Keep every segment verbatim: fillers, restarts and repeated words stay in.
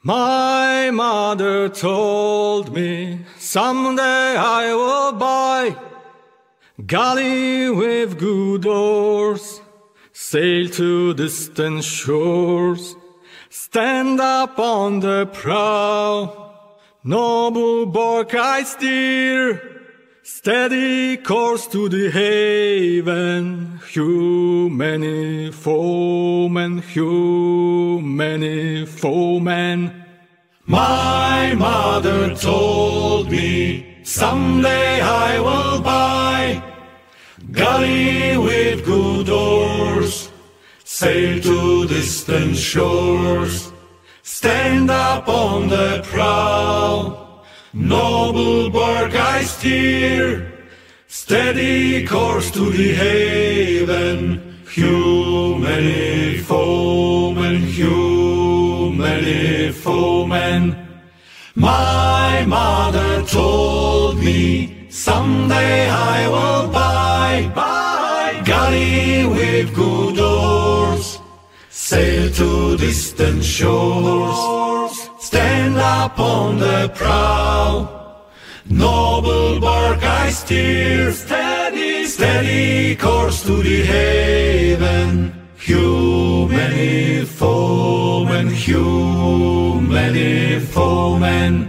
My mother told me someday I will buy galley with good oars, sail to distant shores, stand up on the prow, noble bark I steer, steady course to the haven, hew many foemen, hew many foemen. My mother told me someday I will buy galley with good oars, sail to distant shores, stand up on the prow, noble bark I steer, steady course to the haven, hew many foemen, hew many foemen. My mother told me someday I will buy, buy galley with good oars, sail to distant shores, stand up on the prow, noble bark I steer, steady, steady course to the haven, hew many foemen, hew many foemen.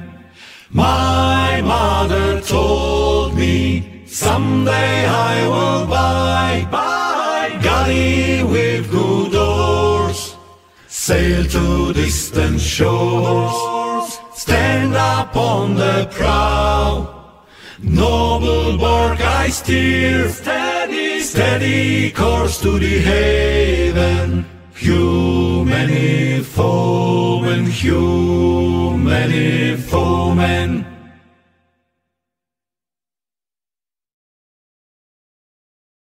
My mother told me someday I will buy, buy galley with good oars, sail to distant shores, stand up on the prow, noble bark I steer, steady, steady course to the haven, hew many foemen, hew many foemen.